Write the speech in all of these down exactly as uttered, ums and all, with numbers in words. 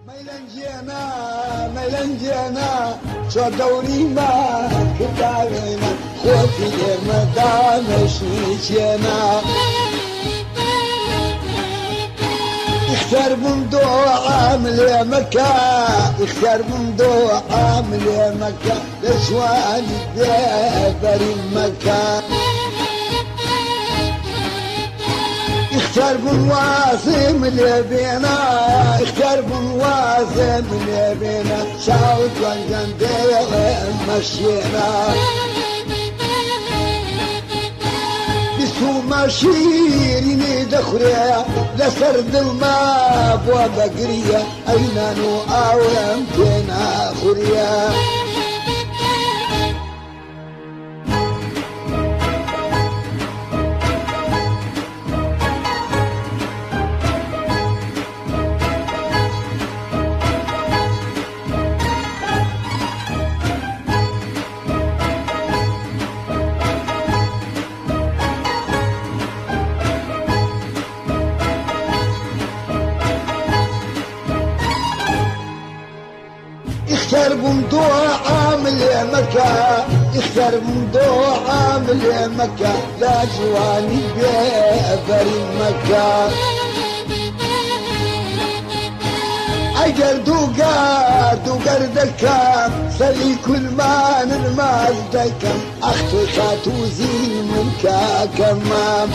ميلنجينا ميلنجينا شو دوري ما كتابنا خوتي مدام شيشينا اختار من ضوء عامل يا مكة اختار من ضوء عامل يا مكة لشواني بيبري مكة اختار من واسم اللي بينا اختار من واسم اللي بينا شاوت والجنديل مشينا بسو ماشيريني دخريا لسرد الماء بوا بقرية اين نو اوام كينا خريا اختار بمضوع عامل يا مكة اختار بمضوع عامل يا مكة لا جواني بيبري مكة اجل دوقار دوقار دكام سلي كل ما نرمال دكام اختو خاتوزي منك كمام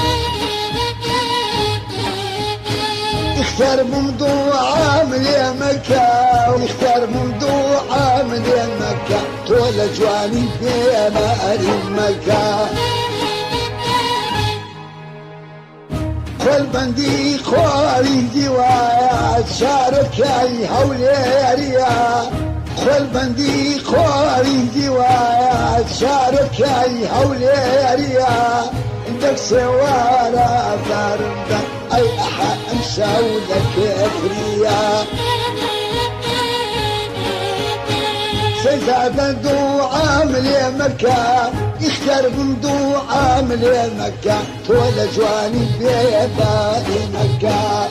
اختار بمضوع عامل يا مكة اختار بمضوع عامل يا مكة طول جواني في ماري مكة خل بندي خوالي ديوات شارك اي هولي ريا خل بندي خوالي ديوات شارك اي هولي ريا عندك سوارة فارمدة اي احا امساولك افريا سيزاد ندو عامل يا مكة اختار بندو عامل يا مكة طول جواني بيبالي مكة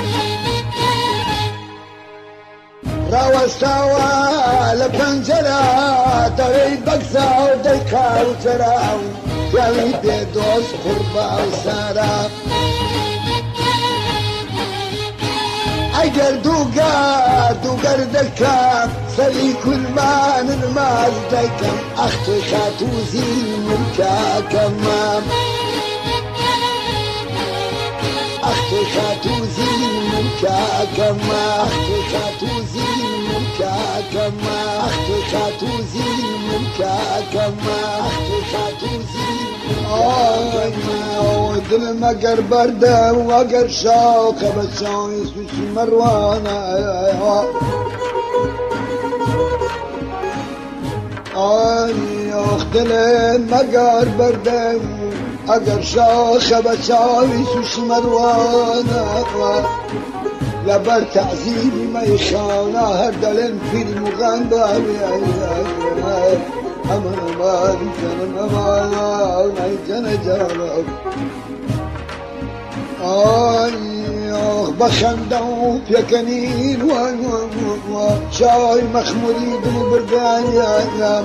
راوى استوى لبنجرة طريق بقسى وديكا وتراو قالي بيدوس خربة وسارة اجل دوقار دوقار دكام سلي كل ما نرمال دكام اختي خاتوزي منك كمام اختي خاتوزي منك كمام اختي خاتوزي منك كمام اختي خاتوزي منك كمام اختي خاتوزي آه دل مگر برده وگر شاخه بچای سوسی مروانه آی آخ دل مگر برده اگر شاخه بچای سوسی مروانه لبر تعذیبی میخانه هر دلن فیلم و غنباری aman aman canım aman ay canı canım ay ah بخندوا في كنين وشاي مخموري بالبردايا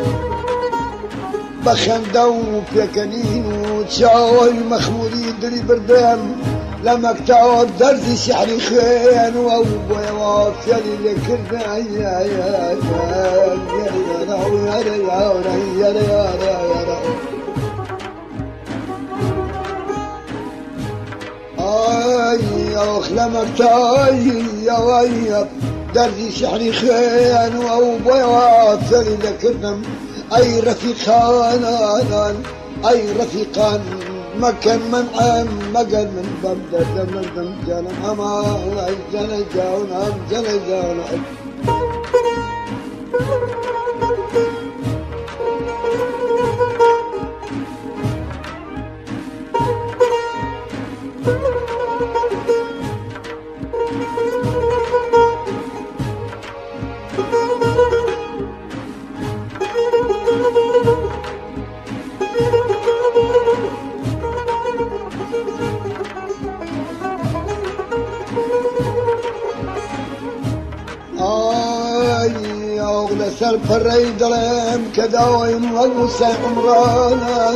بخندوا في كنين وشاي مخموري بالبردايا لما كتاب درزي شعري خين وابويا وافيا لي كرنا يا يا يا يا يا يا يا اي اخ لما كتاي يا ويا درزي شعري خين وابويا وافيا لي كرنا اي رفيقان اي رفيقان ما كان من عام ما قال من بمدة من دم جنم أمان أي جنة جاونا جنة جاونا لسر فري دلم كداوم والمسي عمرانا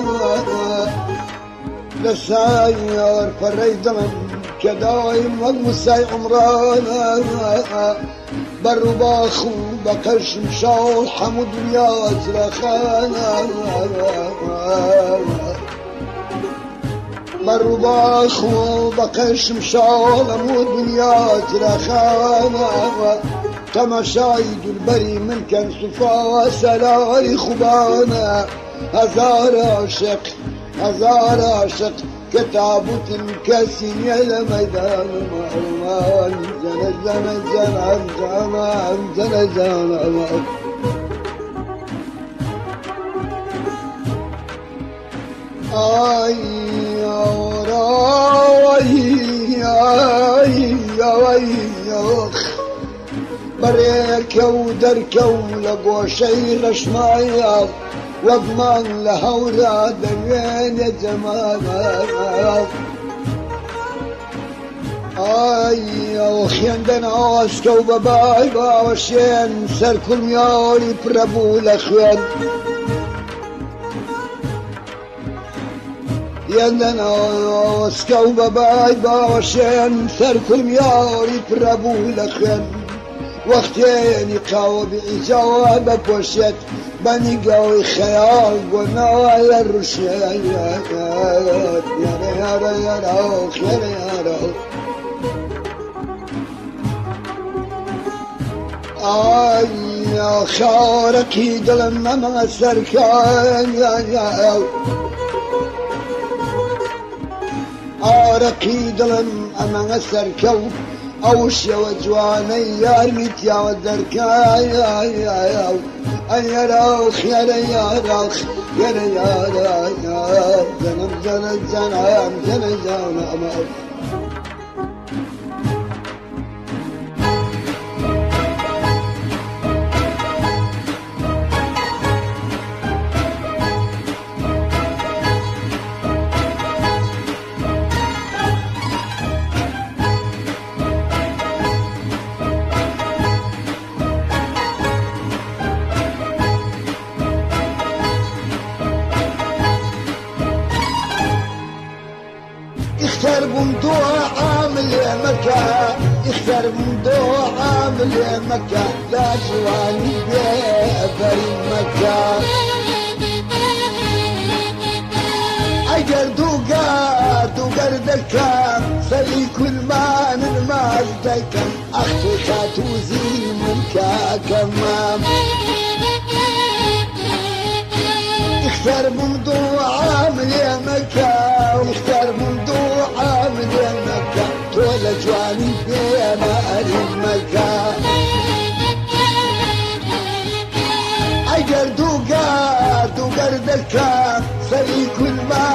لساير فري دلم كداوم والمسي عمرانا برو باخو بقش مشاول حمود ويا زرخانا برو باخو بقش مشاول حمود ويا زرخانا تماشايد البري من كان صفا سلاري خبانا هزار عشق هزار عشق كتابوت مكسين يا ميدان مهرمان زنا زنا زنا زنا زنا زنا اي يا راي اي يا بريك ودرك ولقوا شي رشمايا واضمن لها وراد وين يا زمان اي اخي عندنا اسكو باباي باوشين سر كل يوري بربو الاخوان عندنا اسكو باباي باوشين سر كل يوري بربو الاخوان وقتين قاوب جوابك وشت بني قوي خيال قلنا يا الرشاد يا يا يا يا روخ يا يا روخ آي يا خارك يدلنا ما سركان يا يا آرك يدلن أما سركان أوش يا وجواني يا رميت يا ودركا يا يا يا يا روخ يا يا روخ يا يا يا زنم زنم زنم زنم زنم اختار بمدوع عامل يا مكة اختار بمدوع عامل يا مكة لا جواني بأبري مكة اجر دوقار دوقار دكا سلي كل ما من مال دكا اختو تاتوزي منكا كمام اختار بمدوع عامل يا مكة واختار بمدوع عامل يا مكة طول جواني في مال المكة اجر دوقار دوقار دكا سلي كل ما